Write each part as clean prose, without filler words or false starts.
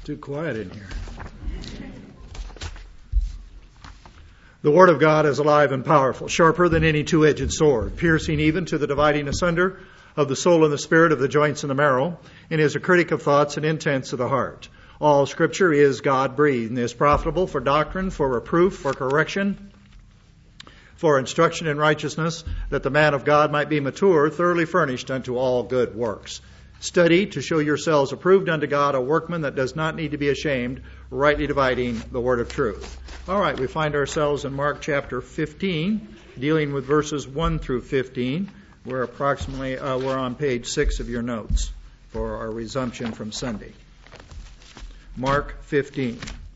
Too quiet in here. The Word of God is alive and powerful, sharper than any two-edged sword, piercing even to the dividing asunder of the soul and the spirit, of the joints and the marrow, and is a critic of thoughts and intents of the heart. All Scripture is God-breathed and is profitable for doctrine, for reproof, for correction, for instruction in righteousness, that the man of God might be mature, thoroughly furnished unto all good works. Study to show yourselves approved unto God, a workman that does not need to be ashamed, rightly dividing the word of truth. All right, we find ourselves in Mark chapter 15, dealing with verses 1 through 15. We're on page 6 of your notes for our resumption from Sunday. Mark 15.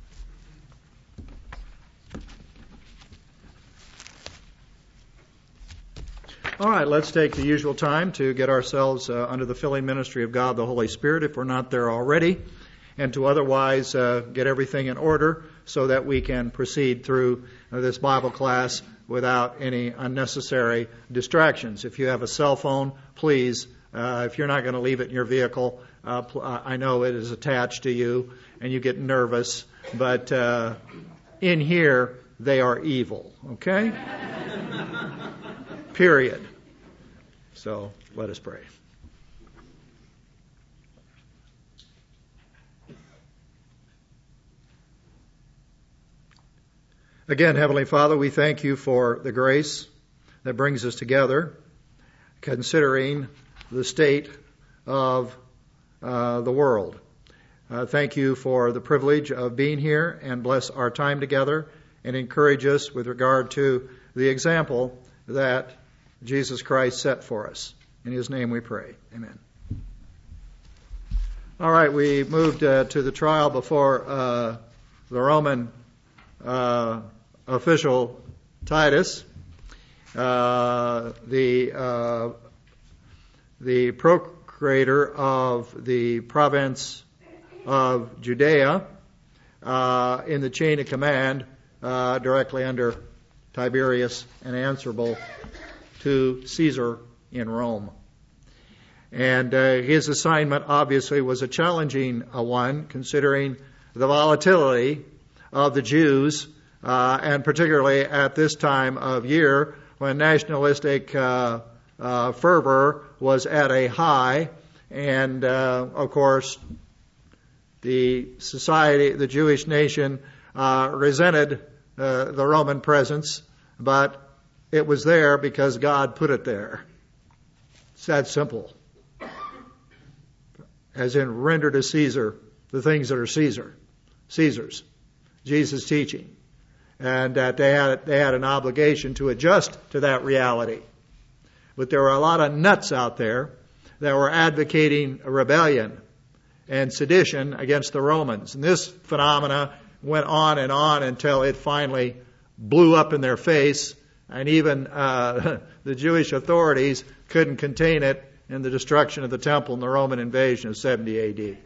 All right, let's take the usual time to get ourselves under the filling ministry of God the Holy Spirit, if we're not there already, and to otherwise get everything in order so that we can proceed through this Bible class without any unnecessary distractions. If you have a cell phone, please, if you're not going to leave it in your vehicle, I know it is attached to you and you get nervous, but in here they are evil, okay? Period. So let us pray. Again, Heavenly Father, we thank you for the grace that brings us together, considering the state of the world. Thank you for the privilege of being here, and bless our time together and encourage us with regard to the example that Jesus Christ set for us. In His name we pray. Amen. All right, we moved to the trial before the Roman official Titus. The procurator of the province of Judea in the chain of command directly under Tiberius and answerable to Caesar in Rome. And his assignment obviously was a challenging one, considering the volatility of the Jews, and particularly at this time of year when nationalistic fervor was at a high, and of course the society, the Jewish nation, resented the Roman presence, but it was there because God put it there. It's that simple. As in, render to Caesar the things that are Caesar's. Jesus' teaching. And that they had an obligation to adjust to that reality. But there were a lot of nuts out there that were advocating a rebellion and sedition against the Romans. And this phenomena went on until it finally blew up in their face, and even the Jewish authorities couldn't contain it in the destruction of the temple in the Roman invasion of 70 A.D.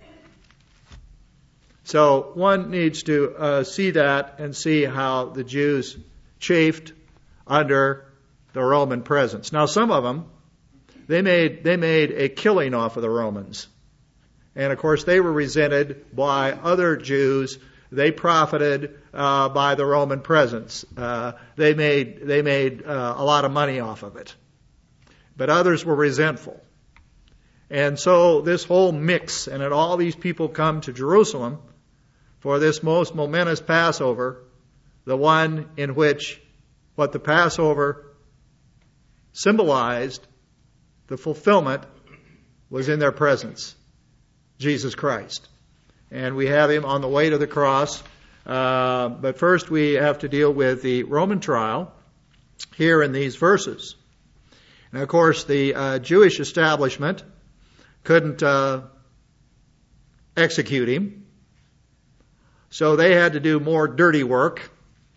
So one needs to see that and see how the Jews chafed under the Roman presence. Now, some of them, they made a killing off of the Romans. And, of course, they were resented by other Jews. They profited by the Roman presence. They made a lot of money off of it. But others were resentful. And so this whole mix, and all these people come to Jerusalem for this most momentous Passover, the one in which what the Passover symbolized, the fulfillment, was in their presence, Jesus Christ. And we have Him on the way to the cross. But first we have to deal with the Roman trial here in these verses. And of course the Jewish establishment couldn't execute Him. So they had to do more dirty work.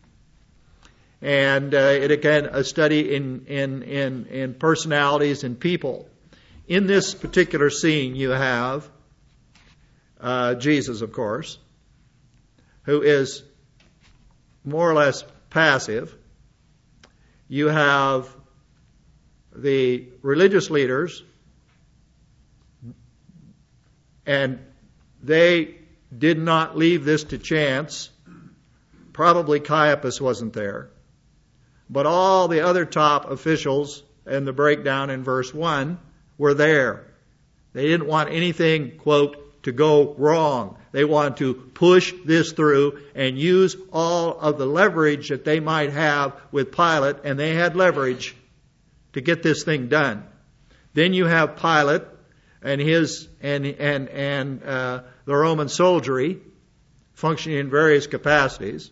And it again, a study in personalities and people. In this particular scene you have Jesus, of course, who is more or less passive. You have the religious leaders, and they did not leave this to chance. Probably Caiaphas wasn't there. But all the other top officials in the breakdown in verse 1 were there. They didn't want anything, quote, to go wrong. They wanted to push this through and use all of the leverage that they might have with Pilate, and they had leverage to get this thing done. Then you have Pilate and his the Roman soldiery functioning in various capacities.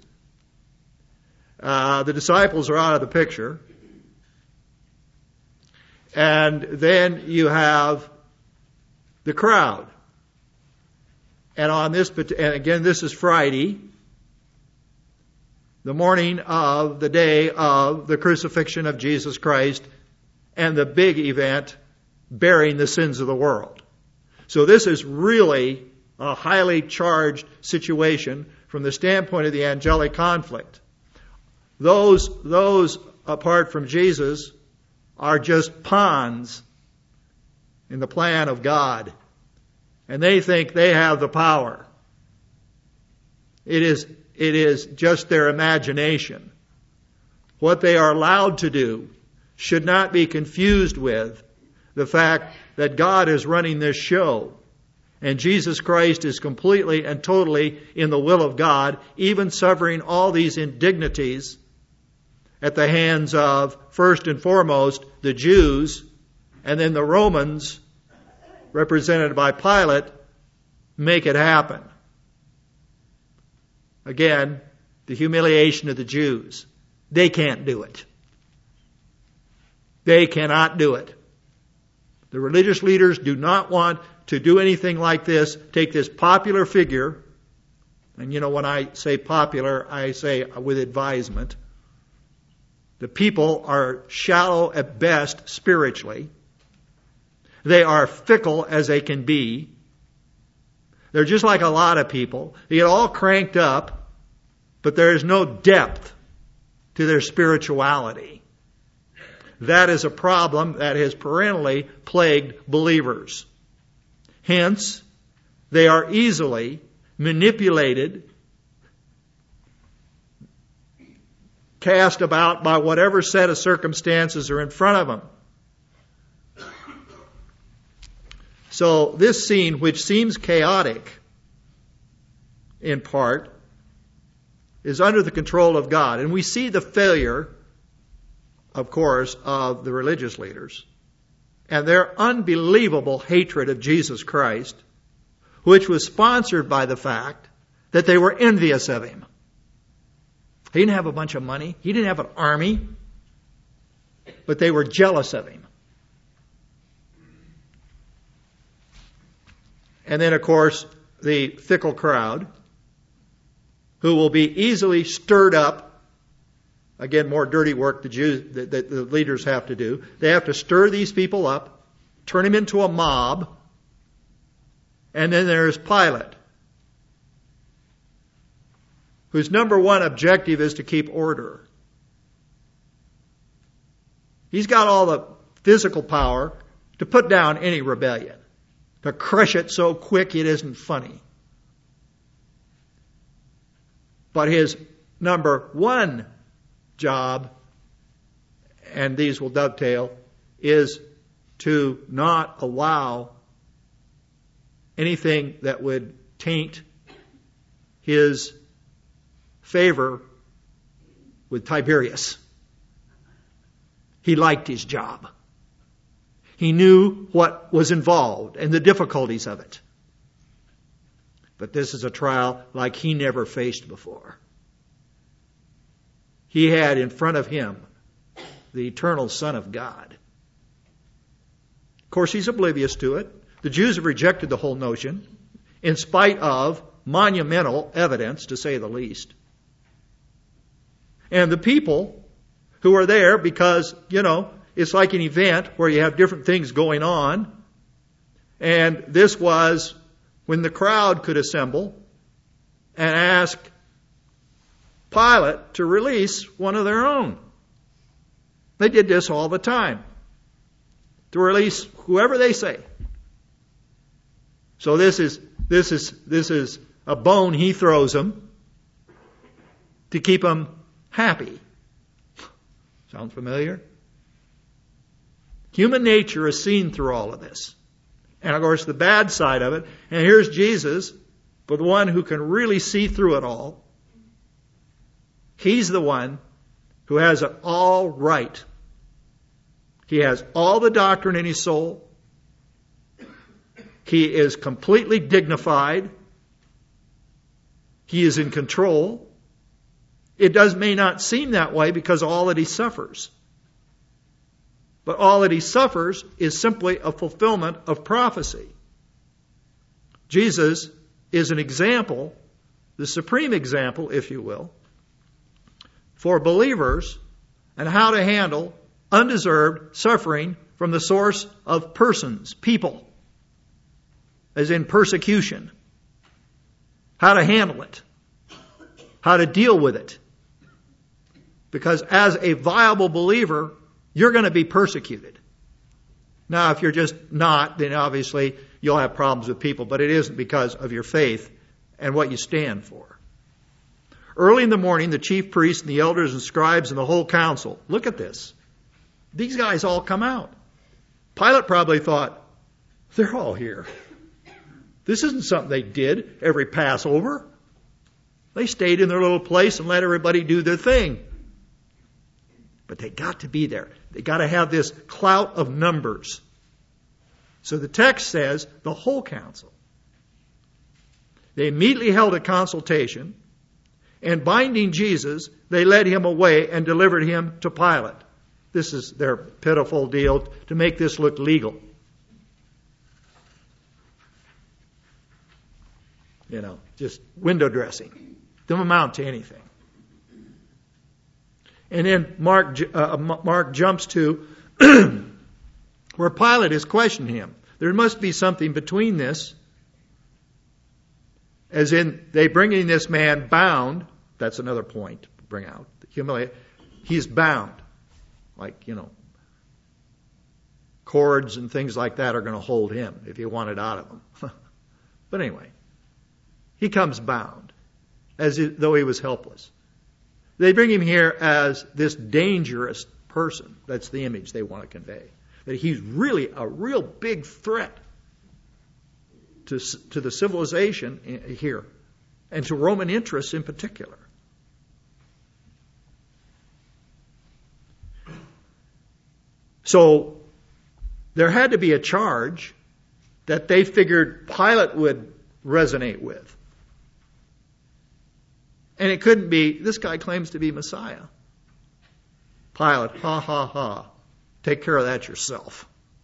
The disciples are out of the picture. And then you have the crowd. And on this, and again, this is Friday, the morning of the day of the crucifixion of Jesus Christ and the big event, bearing the sins of the world. So this is really a highly charged situation from the standpoint of the angelic conflict. Those apart from Jesus are just pawns in the plan of God. And they think they have the power. It is just their imagination. What they are allowed to do should not be confused with the fact that God is running this show. And Jesus Christ is completely and totally in the will of God, even suffering all these indignities at the hands of, first and foremost, the Jews, and then the Romans, represented by Pilate, make it happen. Again, the humiliation of the Jews. They can't do it. They cannot do it. The religious leaders do not want to do anything like this. Take this popular figure, and when I say popular, I say with advisement. The people are shallow at best spiritually. They are fickle as they can be. They're just like a lot of people. They get all cranked up, but there is no depth to their spirituality. That is a problem that has perennially plagued believers. Hence, they are easily manipulated, cast about by whatever set of circumstances are in front of them. So this scene, which seems chaotic in part, is under the control of God. And we see the failure, of course, of the religious leaders and their unbelievable hatred of Jesus Christ, which was sponsored by the fact that they were envious of him. He didn't have a bunch of money. He didn't have an army. But they were jealous of him. And then, of course, the fickle crowd, who will be easily stirred up. Again, more dirty work the leaders have to do. They have to stir these people up, turn them into a mob. And then there's Pilate, whose number one objective is to keep order. He's got all the physical power to put down any rebellion, to crush it so quick it isn't funny. But his number one job, and these will dovetail, is to not allow anything that would taint his favor with Tiberius. He liked his job. He knew what was involved and the difficulties of it. But this is a trial like he never faced before. He had in front of him the eternal Son of God. Of course, he's oblivious to it. The Jews have rejected the whole notion, in spite of monumental evidence, to say the least. And the people who are there, because, it's like an event where you have different things going on. And this was when the crowd could assemble and ask Pilate to release one of their own. They did this all the time, to release whoever they say. So this is a bone he throws them to keep them happy. Sound familiar? Human nature is seen through all of this. And of course the bad side of it, and here's Jesus, but the one who can really see through it all. He's the one who has it all right. He has all the doctrine in his soul. He is completely dignified. He is in control. It may not seem that way because of all that he suffers. But all that he suffers is simply a fulfillment of prophecy. Jesus is an example, the supreme example, if you will, for believers and how to handle undeserved suffering from the source of persons, people, as in persecution. How to handle it. How to deal with it. Because as a viable believer, you're going to be persecuted. Now, if you're just not, then obviously you'll have problems with people, but it isn't because of your faith and what you stand for. Early in the morning, the chief priests and the elders and scribes and the whole council, look at this. These guys all come out. Pilate probably thought, they're all here. This isn't something they did every Passover. They stayed in their little place and let everybody do their thing. But they got to be there. They got to have this clout of numbers. So the text says the whole council. They immediately held a consultation, and binding Jesus, they led him away and delivered him to Pilate. This is their pitiful deal to make this look legal. You know, just window dressing. Don't amount to anything. And then Mark jumps to where Pilate is questioning him. There must be something between this, as in they bringing this man bound. That's another point to bring out. He's bound. Like, cords and things like that are going to hold him if you want it out of him. But anyway, he comes bound, as though he was helpless. They bring him here as this dangerous person. That's the image they want to convey. That he's really a real big threat to the civilization here, and to Roman interests in particular. So there had to be a charge that they figured Pilate would resonate with. And it couldn't be, this guy claims to be Messiah. Pilate, ha, ha, ha. Take care of that yourself.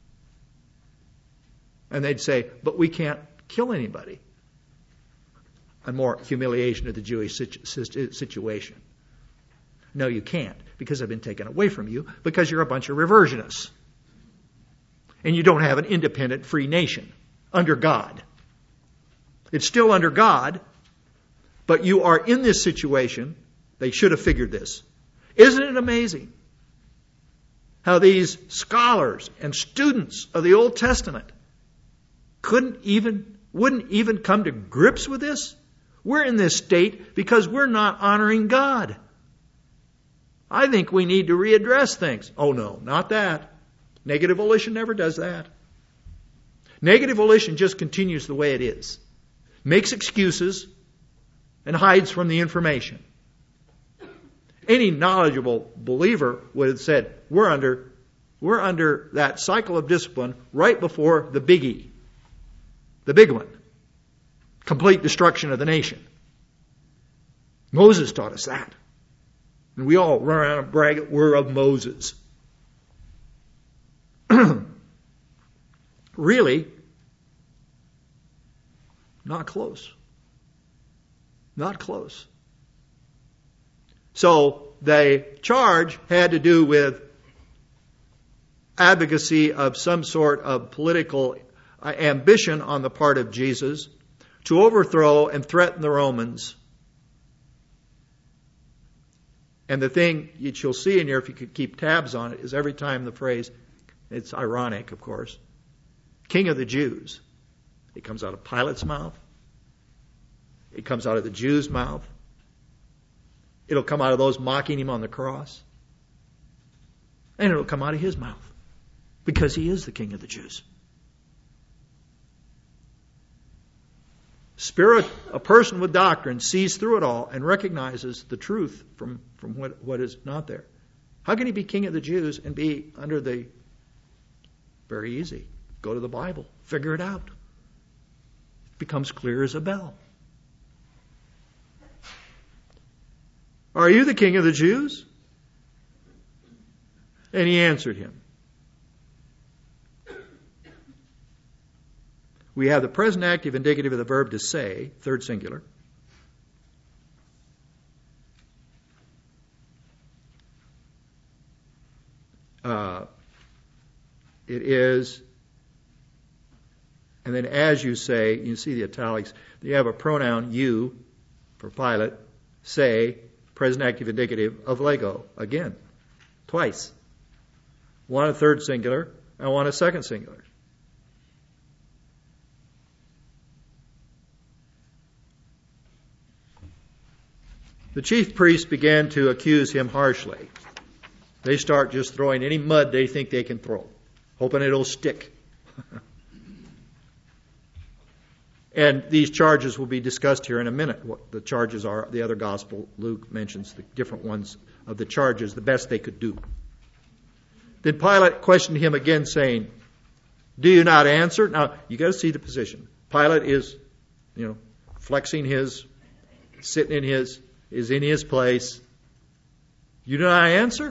And they'd say, but we can't kill anybody. And more humiliation of the Jewish situation. No, you can't, because I've been taken away from you, because you're a bunch of reversionists. And you don't have an independent free nation under God. It's still under God, but you are in this situation. They should have figured this. Isn't it amazing how these scholars and students of the Old Testament wouldn't even come to grips with this? We're in this state because we're not honoring God. I think we need to readdress things. Oh no, not that. Negative volition never does that. Negative volition just continues the way it is. Makes excuses and hides from the information. Any knowledgeable believer would have said, we're under that cycle of discipline right before the biggie. The big one. Complete destruction of the nation. Moses taught us that. And we all run around and brag that we're of Moses. Really, not close. Not close. So the charge had to do with advocacy of some sort of political ambition on the part of Jesus to overthrow and threaten the Romans. And the thing that you'll see in here, if you could keep tabs on it, is every time the phrase, it's ironic, of course, King of the Jews, it comes out of Pilate's mouth. It comes out of the Jews' mouth. It'll come out of those mocking him on the cross. And it'll come out of his mouth. Because he is the King of the Jews. Spirit, a person with doctrine, sees through it all and recognizes the truth from what is not there. How can he be King of the Jews and be under the... Very easy. Go to the Bible. Figure it out. It becomes clear as a bell. Are you the King of the Jews? And he answered him. We have the present active indicative of the verb to say, third singular. It is, and then as you say, you see the italics, you have a pronoun you for Pilate, say, present active indicative of lego, again, twice. One a third singular and one a second singular. The chief priests began to accuse him harshly. They start just throwing any mud they think they can throw, hoping it'll stick. And these charges will be discussed here in a minute, what the charges are. The other gospel, Luke, mentions the different ones of the charges, the best they could do. Then Pilate questioned him again, saying, do you not answer? Now, you got to see the position. Pilate is, flexing his, sitting in his, is in his place. You do not answer?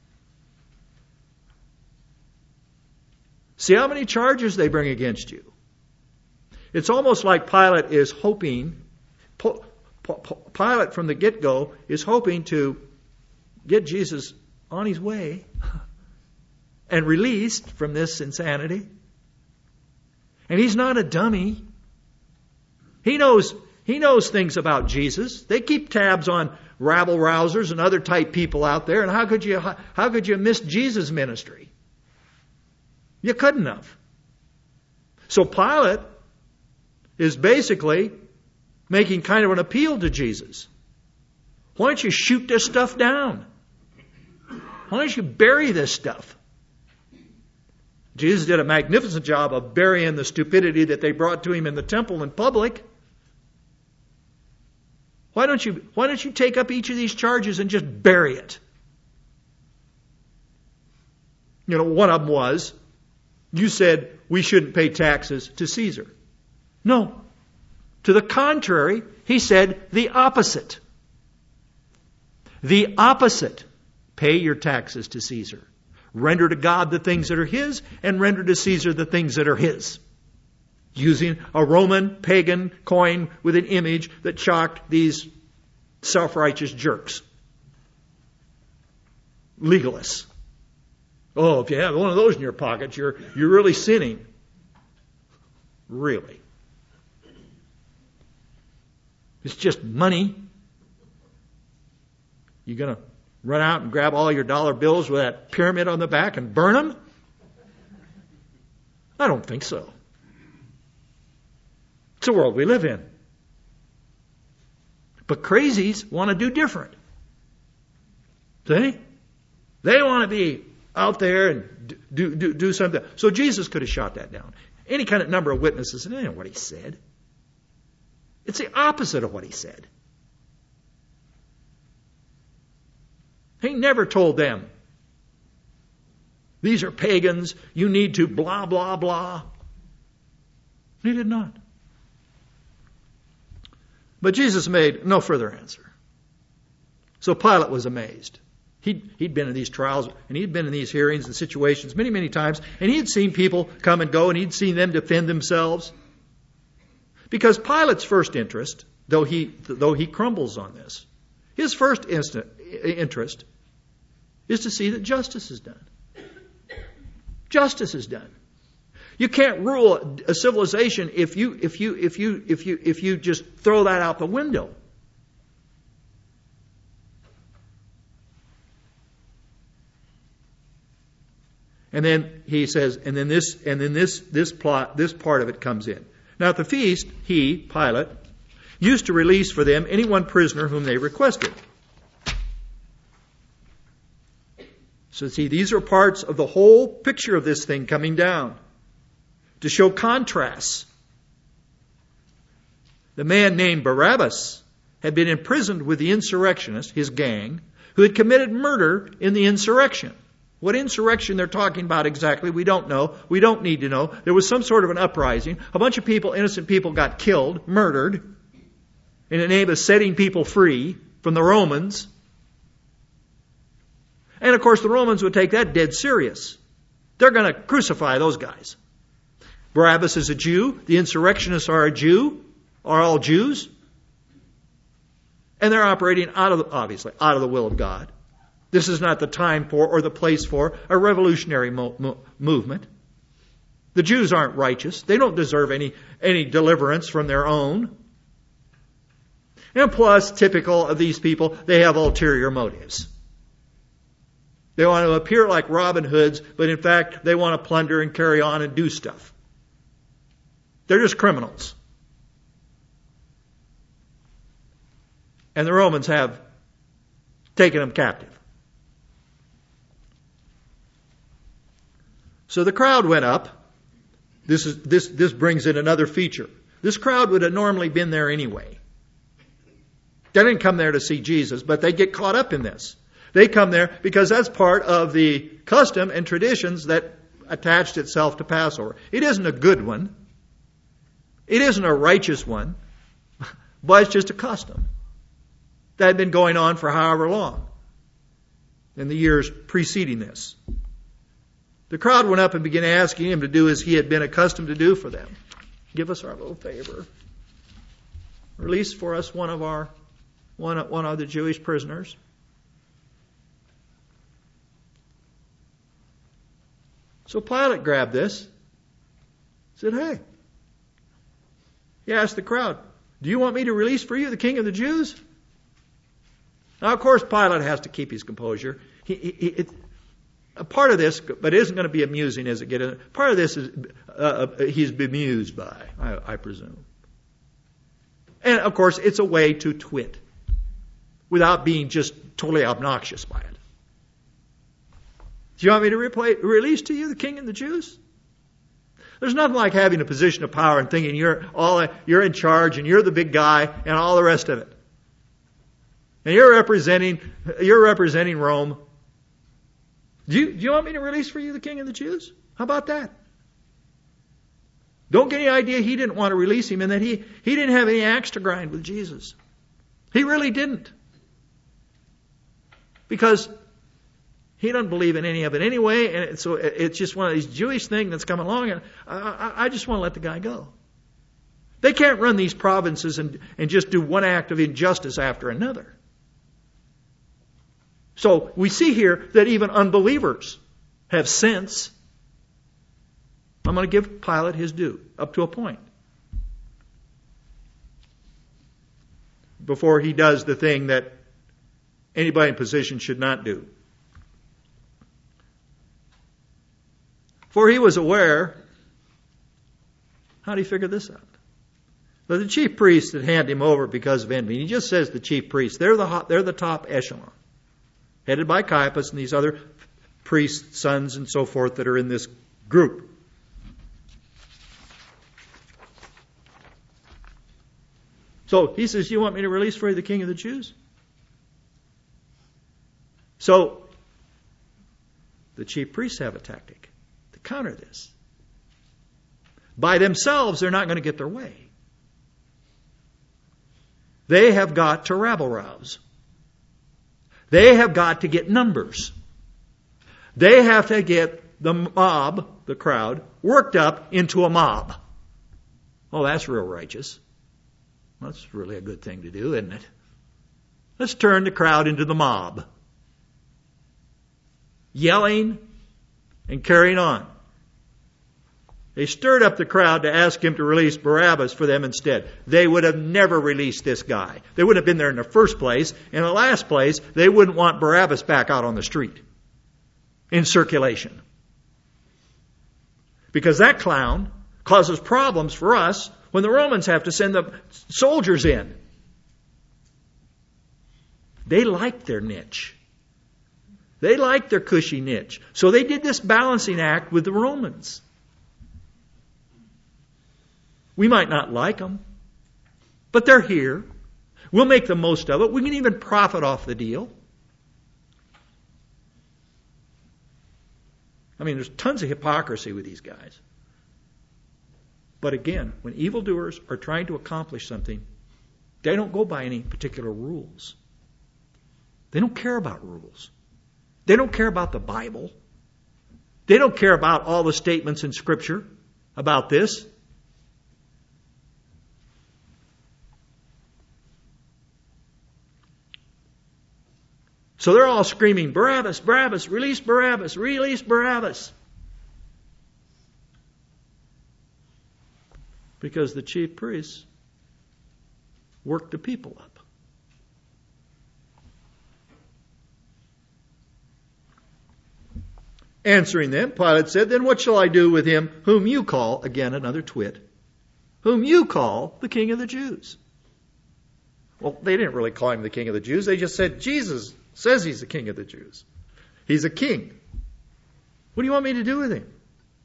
See how many charges they bring against you. It's almost like Pilate is hoping, Pilate from the get-go is hoping to get Jesus on his way and released from this insanity. And he's not a dummy. He knows things about Jesus. They keep tabs on rabble-rousers and other type people out there. And how could you miss Jesus' ministry? You couldn't have. So Pilate is basically making kind of an appeal to Jesus. Why don't you shoot this stuff down? Why don't you bury this stuff? Jesus did a magnificent job of burying the stupidity that they brought to him in the temple in public. Why don't you take up each of these charges and just bury it? One of them was, you said we shouldn't pay taxes to Caesar. No. To the contrary, he said the opposite. The opposite. Pay your taxes to Caesar. Render to God the things that are his, and render to Caesar the things that are his. Using a Roman pagan coin with an image that shocked these self-righteous jerks. Legalists. Oh, if you have one of those in your pocket, you're really sinning. Really. It's just money. You going to run out and grab all your dollar bills with that pyramid on the back and burn them? I don't think so. It's the world we live in. But crazies want to do different. See? They want to be out there and do something. So Jesus could have shot that down. Any kind of number of witnesses, and I know what he said. It's the opposite of what he said. He never told them, these are pagans, you need to blah, blah, blah. He did not. But Jesus made no further answer. So Pilate was amazed. He'd been in these trials, and he'd been in these hearings and situations many, many times, and he'd seen people come and go, and he'd seen them defend themselves. Because Pilate's first interest, though he crumbles on this, his first interest is to see that justice is done. Justice is done. You can't rule a civilization if you just throw that out the window. And then he says, and then this part of it comes in. Now at the feast, he, Pilate, used to release for them any one prisoner whom they requested. So see, these are parts of the whole picture of this thing coming down to show contrasts. The man named Barabbas had been imprisoned with the insurrectionists, his gang, who had committed murder in the insurrection. What insurrection they're talking about exactly, we don't know. We don't need to know. There was some sort of an uprising. A bunch of people, innocent people, got killed, murdered, in the name of setting people free from the Romans. And of course, the Romans would take that dead serious. They're going to crucify those guys. Barabbas is a Jew. The insurrectionists are a Jew, are all Jews. And they're operating obviously out of the will of God. This is not the time for or the place for a revolutionary movement. The Jews aren't righteous. They don't deserve any deliverance from their own. And plus, typical of these people, they have ulterior motives. They want to appear like Robin Hoods, but in fact, they want to plunder and carry on and do stuff. They're just criminals. And the Romans have taken them captive. So the crowd went up. This brings in another feature. This crowd would have normally been there anyway. They didn't come there to see Jesus, but they get caught up in this. They come there because that's part of the custom and traditions that attached itself to Passover. It isn't a good one. It isn't a righteous one, but it's just a custom that had been going on for however long in the years preceding this. The crowd went up and began asking him to do as he had been accustomed to do for them. Give us our little favor. Release for us one of the Jewish prisoners. So Pilate grabbed this, said, hey. He asked the crowd, do you want me to release for you the King of the Jews? Now, of course, Pilate has to keep his composure. A part of this, but it isn't going to be amusing as it gets in. Part of this is he's bemused by, I presume. And, of course, it's a way to twit without being just totally obnoxious by it. Do you want me to release to you the King of the Jews? There's nothing like having a position of power and thinking you're in charge and you're the big guy and all the rest of it. And you're representing Rome. Do you want me to release for you the King of the Jews? How about that? Don't get any idea he didn't want to release him and that he didn't have any axe to grind with Jesus. He really didn't. Because he doesn't believe in any of it anyway, and so it's just one of these Jewish things that's coming along, and I just want to let the guy go. They can't run these provinces and just do one act of injustice after another. So we see here that even unbelievers have sense. I'm going to give Pilate his due, up to a point. Before he does the thing that anybody in position should not do. For he was aware, how do you figure this out? But the chief priests had handed him over because of envy. He just says the chief priests. They're the top echelon. Headed by Caiaphas and these other priests, sons, and so forth that are in this group. So he says, you want me to release for you the King of the Jews? So the chief priests have a tactic to counter this. By themselves, they're not going to get their way. They have got to rabble-rouse. They have got to get numbers. They have to get the mob, the crowd, worked up into a mob. Oh, that's real righteous. That's really a good thing to do, isn't it? Let's turn the crowd into the mob. Yelling and carrying on. They stirred up the crowd to ask him to release Barabbas for them instead. They would have never released this guy. They wouldn't have been there in the first place. In the last place, they wouldn't want Barabbas back out on the street in circulation. Because that clown causes problems for us when the Romans have to send the soldiers in. They liked their niche. They liked their cushy niche. So they did this balancing act with the Romans. We might not like them, but they're here. We'll make the most of it. We can even profit off the deal. I mean, there's tons of hypocrisy with these guys. But again, when evildoers are trying to accomplish something, they don't go by any particular rules. They don't care about rules. They don't care about the Bible. They don't care about all the statements in Scripture about this. So they're all screaming, Barabbas, Barabbas, release Barabbas, release Barabbas. Because the chief priests worked the people up. Answering them, Pilate said, then what shall I do with him whom you call, again another twit, whom you call the King of the Jews? Well, they didn't really call him the King of the Jews. They just said, Jesus says he's the King of the Jews. He's a king. What do you want me to do with him?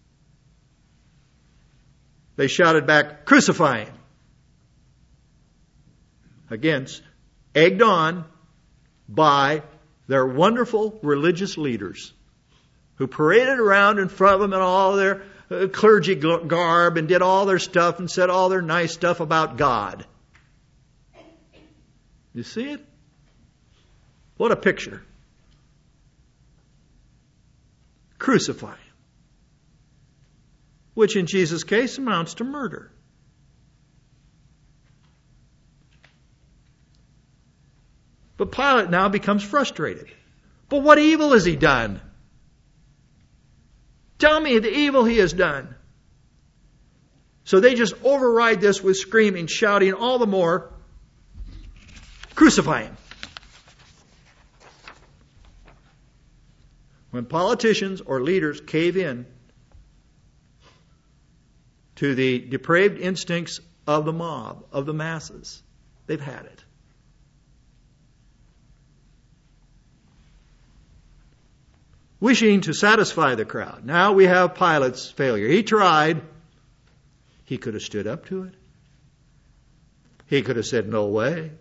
They shouted back, crucify him. Again, egged on by their wonderful religious leaders who paraded around in front of them in all their clergy garb and did all their stuff and said all their nice stuff about God. You see it? What a picture. Crucify him. Which in Jesus' case amounts to murder. But Pilate now becomes frustrated. But what evil has he done? Tell me the evil he has done. So they just override this with screaming, shouting all the more, crucify him. When politicians or leaders cave in to the depraved instincts of the mob, of the masses, they've had it. Wishing to satisfy the crowd. Now we have Pilate's failure. He tried. He could have stood up to it. He could have said, no way.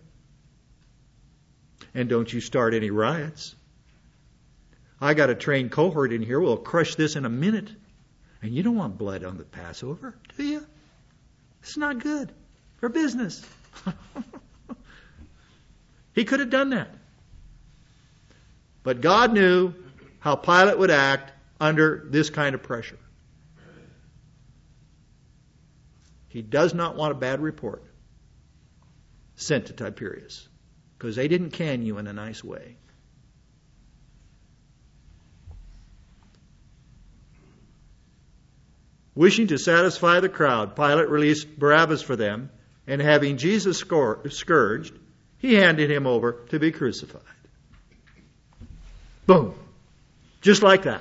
And don't you start any riots. I got a trained cohort in here. We'll crush this in a minute. And you don't want blood on the Passover, do you? It's not good for business. He could have done that. But God knew how Pilate would act under this kind of pressure. He does not want a bad report sent to Tiberius because they didn't can you in a nice way. Wishing to satisfy the crowd, Pilate released Barabbas for them, and having Jesus scourged, he handed him over to be crucified. Boom. Just like that.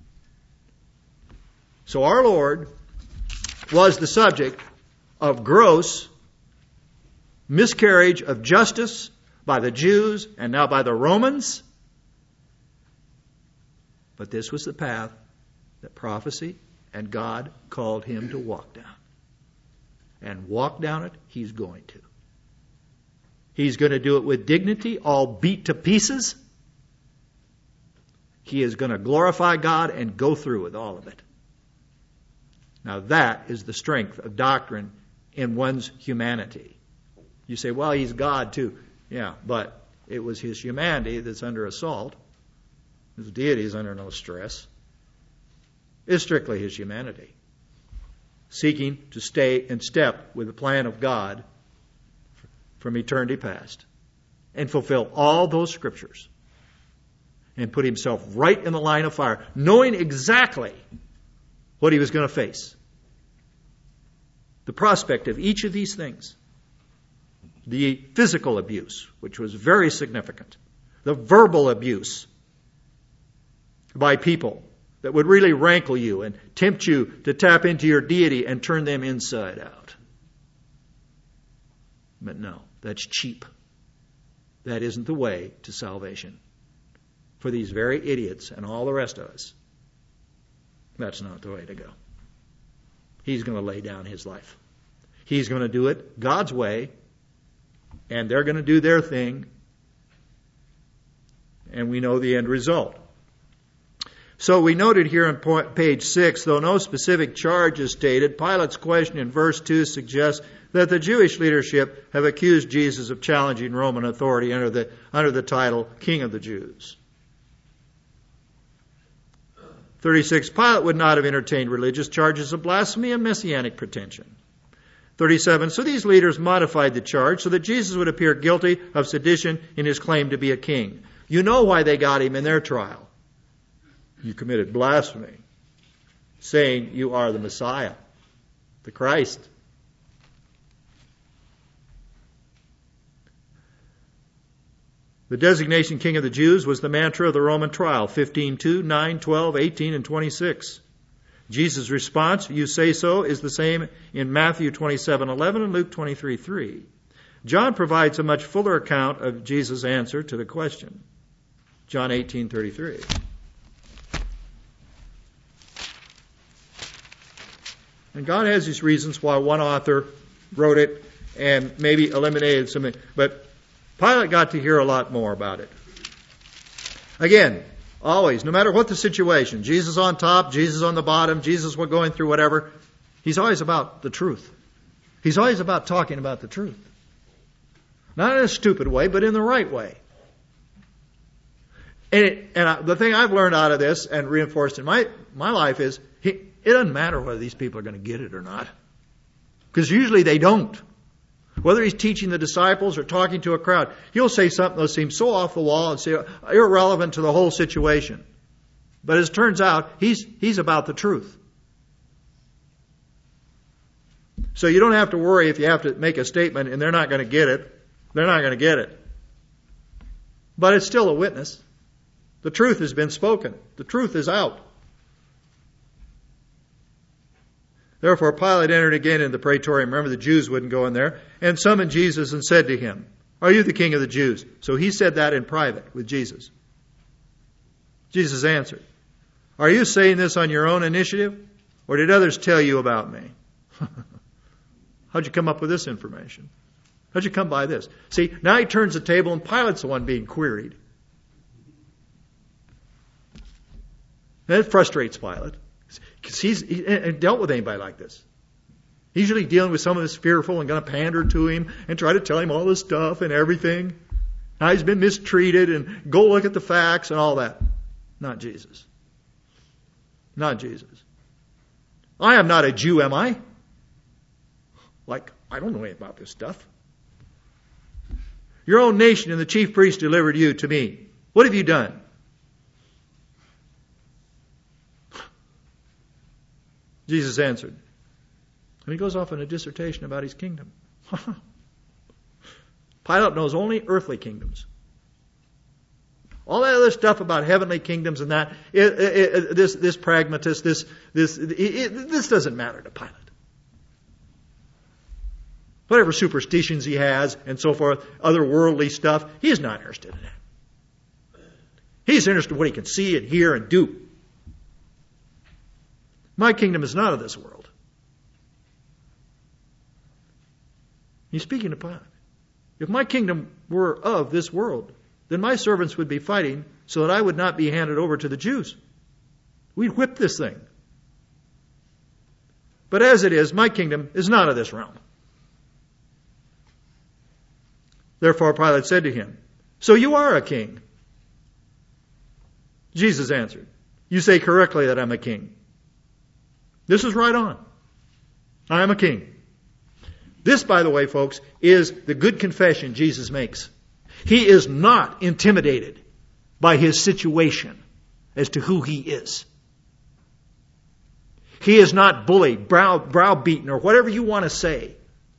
So our Lord was the subject of gross miscarriage of justice by the Jews and now by the Romans. But this was the path that prophecy and God called him to walk down. And walk down it, he's going to. He's going to do it with dignity, all beat to pieces. He is going to glorify God and go through with all of it. Now that is the strength of doctrine in one's humanity. You say, well, he's God too. Yeah, but it was his humanity that's under assault. His deity is under no stress. It's strictly his humanity. Seeking to stay in step with the plan of God from eternity past. And fulfill all those scriptures. And put himself right in the line of fire, knowing exactly what he was going to face. The prospect of each of these things. The physical abuse, which was very significant. The verbal abuse by people that would really rankle you and tempt you to tap into your deity and turn them inside out. But no, that's cheap. That isn't the way to salvation. For these very idiots and all the rest of us, that's not the way to go. He's going to lay down his life. He's going to do it God's way, and they're going to do their thing, and we know the end result. So we noted here on page 6, though no specific charge is stated, Pilate's question in verse 2 suggests that the Jewish leadership have accused Jesus of challenging Roman authority under the title King of the Jews. 36, Pilate would not have entertained religious charges of blasphemy and messianic pretension. 37, so these leaders modified the charge so that Jesus would appear guilty of sedition in his claim to be a king. You know why they got him in their trial. You committed blasphemy, saying you are the Messiah, the Christ. The designation King of the Jews was the mantra of the Roman trial, 15:2, 9, 12, 18, and 26. Jesus' response, you say so, is the same in Matthew 27:11 and Luke 23:3. John provides a much fuller account of Jesus' answer to the question. John 18:33. And God has his reasons why one author wrote it and maybe eliminated something. But Pilate got to hear a lot more about it. Again, always, no matter what the situation, Jesus on top, Jesus on the bottom, Jesus going through whatever, he's always about the truth. He's always about talking about the truth. Not in a stupid way, but in the right way. And the thing I've learned out of this and reinforced in my life is it doesn't matter whether these people are going to get it or not. Because usually they don't. Whether he's teaching the disciples or talking to a crowd, he'll say something that seems so off the wall and say irrelevant to the whole situation. But as it turns out, he's about the truth. So you don't have to worry if you have to make a statement and they're not going to get it. They're not going to get it. But it's still a witness. The truth has been spoken. The truth is out. Therefore, Pilate entered again in the praetorium. Remember, the Jews wouldn't go in there. And summoned Jesus and said to him, are you the king of the Jews? So he said that in private with Jesus. Jesus answered, are you saying this on your own initiative? Or did others tell you about me? How'd you come up with this information? How'd you come by this? See, now he turns the table and Pilate's the one being queried. That frustrates Pilate. Because he's dealt with anybody like this. He's usually dealing with someone that's fearful and going to pander to him and try to tell him all this stuff and everything. How he's been mistreated and go look at the facts and all that. Not Jesus. Not Jesus. I am not a Jew, am I? Like, I don't know anything about this stuff. Your own nation and the chief priest delivered you to me. What have you done? Jesus answered. And he goes off in a dissertation about his kingdom. Pilate knows only earthly kingdoms. All that other stuff about heavenly kingdoms and that, this pragmatist, this doesn't matter to Pilate. Whatever superstitions he has and so forth, other worldly stuff, he's not interested in that. He's interested in what he can see and hear and do. My kingdom is not of this world. He's speaking to Pilate. If my kingdom were of this world, then my servants would be fighting so that I would not be handed over to the Jews. We'd whip this thing. But as it is, my kingdom is not of this realm. Therefore Pilate said to him, so you are a king. Jesus answered, you say correctly that I'm a king. This is right on. I am a king. This, by the way, folks, is the good confession Jesus makes. He is not intimidated by his situation as to who he is. He is not bullied, browbeaten, or whatever you want to say.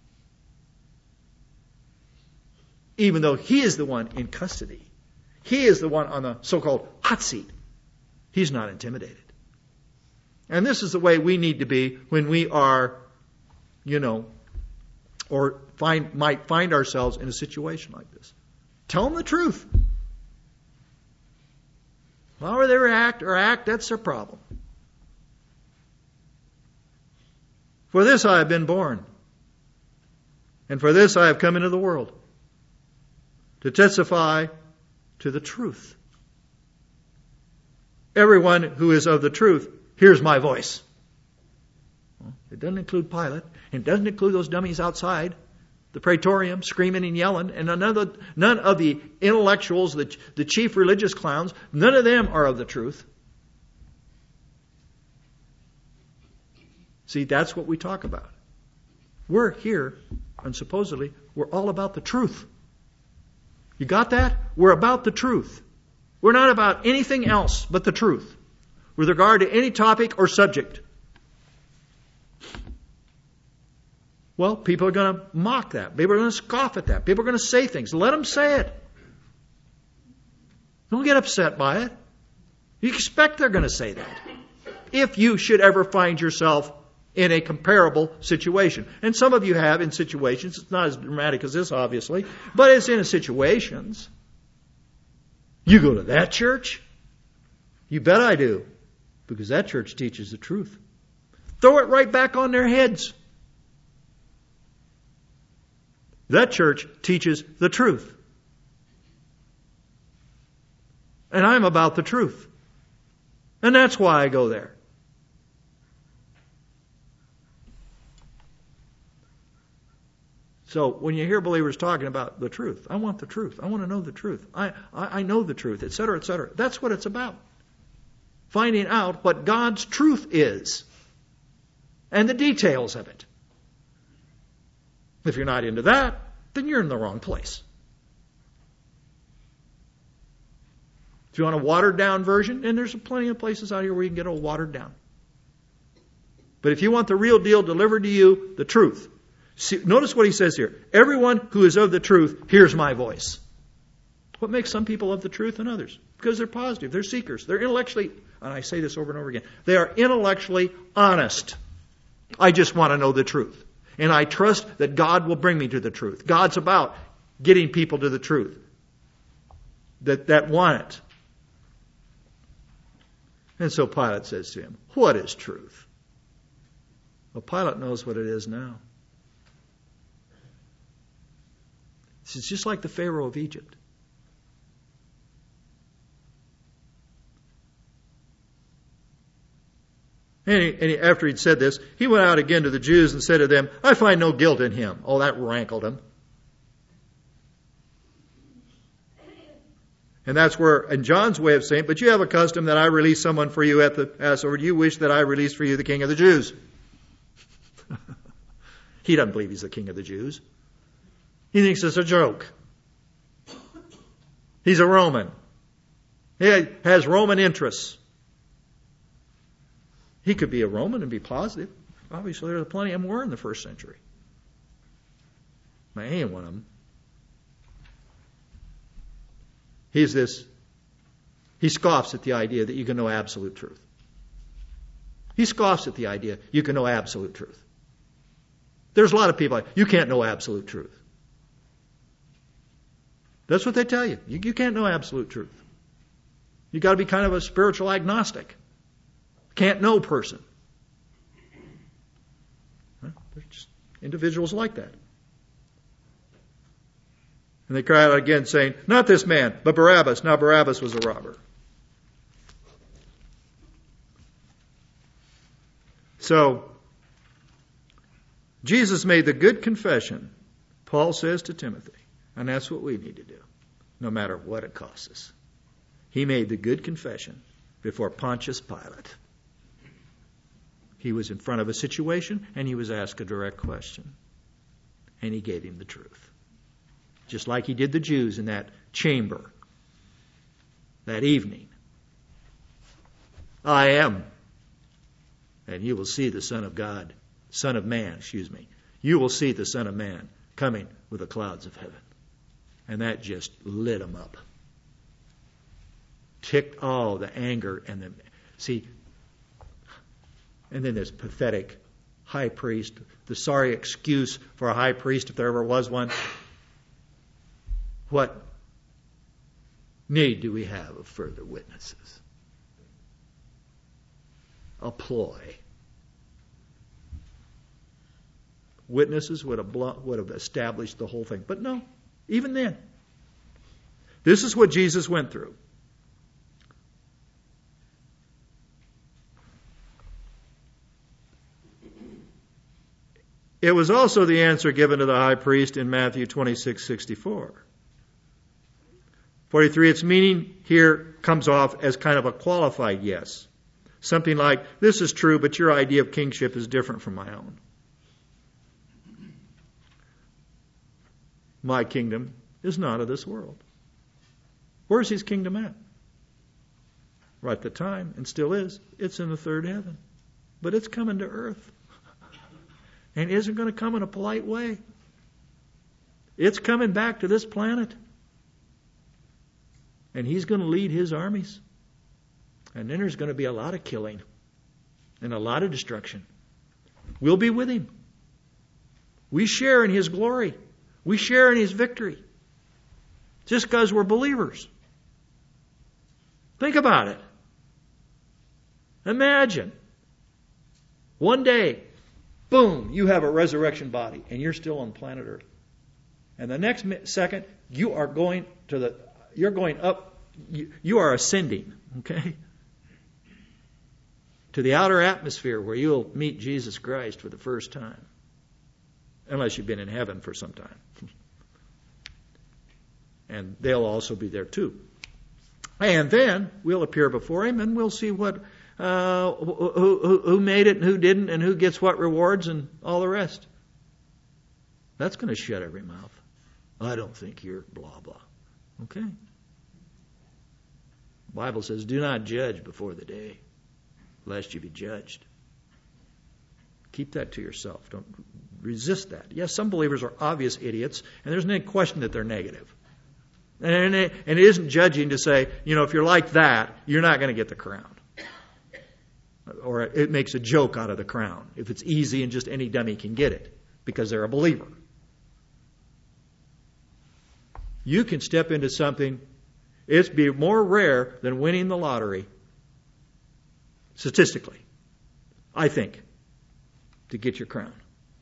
Even though he is the one in custody. He is the one on the so-called hot seat. He's not intimidated. And this is the way we need to be when we are, or might find ourselves in a situation like this. Tell them the truth. However they react or act, that's their problem. For this I have been born, and for this I have come into the world, to testify to the truth. Everyone who is of the truth hears my voice. Well, it doesn't include Pilate. It doesn't include those dummies outside the praetorium screaming and yelling. And none of the intellectuals, the chief religious clowns, none of them are of the truth. See, that's what we talk about. We're here, and supposedly, we're all about the truth. You got that? We're about the truth. We're not about anything else but the truth with regard to any topic or subject. Well, people are going to mock that. People are going to scoff at that. People are going to say things. Let them say it. Don't get upset by it. You expect they're going to say that. If you should ever find yourself in a comparable situation. And some of you have in situations. It's not as dramatic as this, obviously. But it's in situations. You go to that church? You bet I do. Because that church teaches the truth. Throw it right back on their heads. That church teaches the truth. And I'm about the truth. And that's why I go there. So when you hear believers talking about the truth, I want the truth. I want to know the truth. I know the truth, etc., etc. That's what it's about. Finding out what God's truth is and the details of it. If you're not into that, then you're in the wrong place. If you want a watered down version, and there's plenty of places out here where you can get it watered down. But if you want the real deal delivered to you, the truth. See, notice what he says here. Everyone who is of the truth hears my voice. What makes some people of the truth and others? Because they're positive. They're seekers. They're intellectually, and I say this over and over again, they are intellectually honest. I just want to know the truth. And I trust that God will bring me to the truth. God's about getting people to the truth that want it. And so Pilate says to him, what is truth? Well, Pilate knows what it is now. It's just like the Pharaoh of Egypt. And after he'd said this, he went out again to the Jews and said to them, I find no guilt in him. Oh, that rankled him. And that's where, in John's way of saying, but you have a custom that I release someone for you at the Passover. Do you wish that I release for you the King of the Jews? He doesn't believe he's the King of the Jews. He thinks it's a joke. He's a Roman. He has Roman interests. He could be a Roman and be positive. Obviously, there are plenty of them were in the first century. I ain't one of them. He scoffs at the idea that you can know absolute truth. He scoffs at the idea you can know absolute truth. There's a lot of people like, you can't know absolute truth. That's what they tell you. You can't know absolute truth. You've got to be kind of a spiritual agnostic. Can't know person. There's just individuals like that. And they cry out again saying, not this man, but Barabbas. Now Barabbas was a robber. So, Jesus made the good confession, Paul says to Timothy, and that's what we need to do, no matter what it costs us. He made the good confession before Pontius Pilate. He was in front of a situation, and he was asked a direct question. And he gave him the truth. Just like he did the Jews in that chamber that evening. I am. And you will see the Son of God, Son of Man, You will see the Son of Man coming with the clouds of heaven. And that just lit him up. Ticked all the anger and the... See, and then this pathetic high priest, the sorry excuse for a high priest if there ever was one. What need do we have of further witnesses? A ploy. Witnesses would have established the whole thing. But no, even then. This is what Jesus went through. It was also the answer given to the high priest in Matthew 26:64. 43, its meaning here comes off as kind of a qualified yes. Something like, this is true, but your idea of kingship is different from my own. My kingdom is not of this world. Where's his kingdom at? Right at the time, and still is, it's in the third heaven. But it's coming to earth. And isn't going to come in a polite way. It's coming back to this planet. And he's going to lead his armies. And then there's going to be a lot of killing and a lot of destruction. We'll be with him. We share in his glory. We share in his victory. Just because we're believers. Think about it. Imagine. One day, boom, you have a resurrection body and you're still on planet Earth. And the next second, you are going up, you are ascending, okay? To the outer atmosphere where you'll meet Jesus Christ for the first time. Unless you've been in heaven for some time. And they'll also be there too. And then we'll appear before him and we'll see what who made it and who didn't and who gets what rewards and all the rest. That's going to shut every mouth. I don't think you're blah, blah. Okay. The Bible says, do not judge before the day, lest you be judged. Keep that to yourself. Don't resist that. Yes, some believers are obvious idiots, and there's no question that they're negative. And it isn't judging to say, if you're like that, you're not going to get the crown. Or it makes a joke out of the crown. If it's easy and just any dummy can get it because they're a believer. You can step into something, it's be more rare than winning the lottery. Statistically, I think, to get your crown.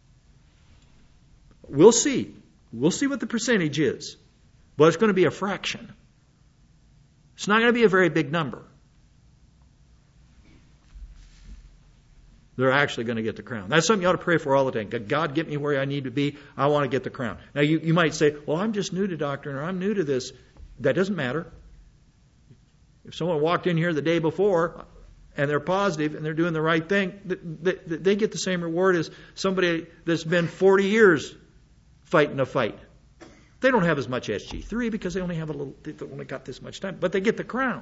We'll see. We'll see what the percentage is. But it's going to be a fraction. It's not going to be a very big number. They're actually going to get the crown. That's something you ought to pray for all the time. God, get me where I need to be. I want to get the crown. Now, you might say, well, I'm just new to doctrine, or I'm new to this. That doesn't matter. If someone walked in here the day before, and they're positive, and they're doing the right thing, they get the same reward as somebody that's been 40 years fighting a fight. They don't have as much SG3 because they only got this much time, but they get the crown.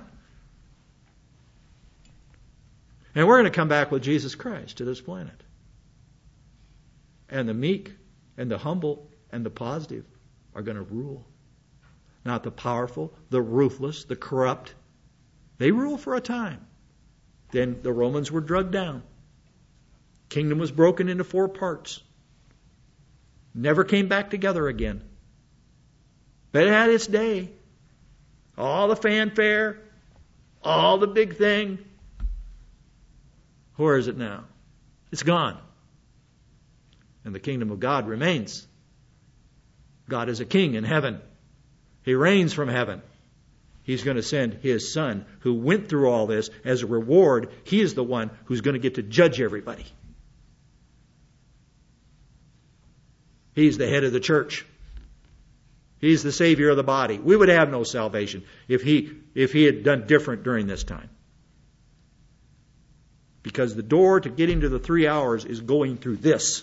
And we're going to come back with Jesus Christ to this planet. And the meek and the humble and the positive are going to rule. Not the powerful, the ruthless, the corrupt. They rule for a time. Then the Romans were drugged down. Kingdom was broken into 4 parts. Never came back together again. But it had its day. All the fanfare, all the big thing. Where is it now? It's gone. And the kingdom of God remains. God is a king in heaven. He reigns from heaven. He's going to send his son who went through all this as a reward. He is the one who's going to get to judge everybody. He's the head of the church. He's the Savior of the body. We would have no salvation if he had done different during this time. Because the door to getting to the 3 hours is going through this.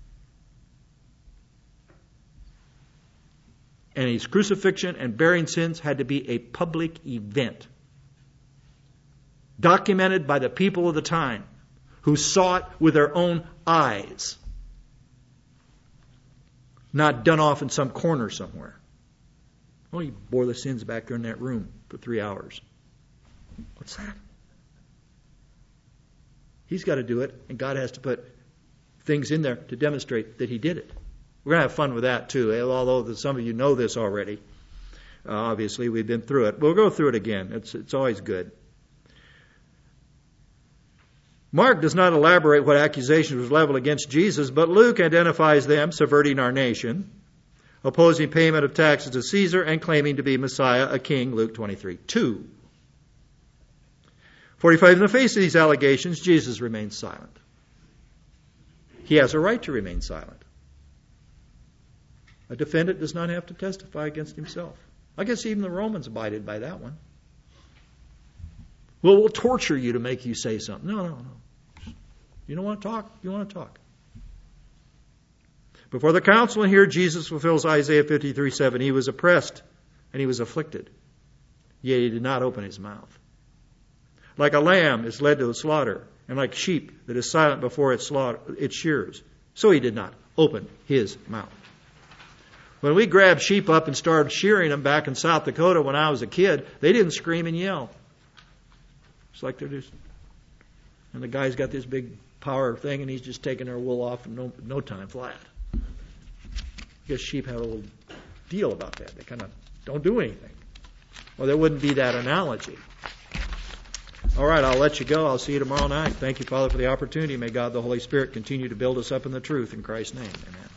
And his crucifixion and bearing sins had to be a public event. Documented by the people of the time who saw it with their own eyes. Not done off in some corner somewhere. Well, he bore the sins back there in that room for 3 hours. What's that? He's got to do it, and God has to put things in there to demonstrate that he did it. We're going to have fun with that too, although some of you know this already. Obviously, we've been through it. We'll go through it again. It's always good. Mark does not elaborate what accusations was leveled against Jesus, but Luke identifies them: subverting our nation, opposing payment of taxes to Caesar, and claiming to be Messiah, a king, Luke 23:2. 45, in the face of these allegations, Jesus remains silent. He has a right to remain silent. A defendant does not have to testify against himself. I guess even the Romans abided by that one. Well, we'll torture you to make you say something. No. You don't want to talk? You want to talk. Before the council, and here Jesus fulfills Isaiah 53:7. He was oppressed and he was afflicted, yet he did not open his mouth. Like a lamb is led to the slaughter, and like sheep that is silent before its shears, so he did not open his mouth. When we grabbed sheep up and started shearing them back in South Dakota when I was a kid, they didn't scream and yell. It's like they're just... And the guy's got this big power thing, and he's just taking their wool off in no time flat. I guess sheep have a little deal about that. They kind of don't do anything. Well, there wouldn't be that analogy. All right, I'll let you go. I'll see you tomorrow night. Thank you, Father, for the opportunity. May God, the Holy Spirit, continue to build us up in the truth. In Christ's name, amen.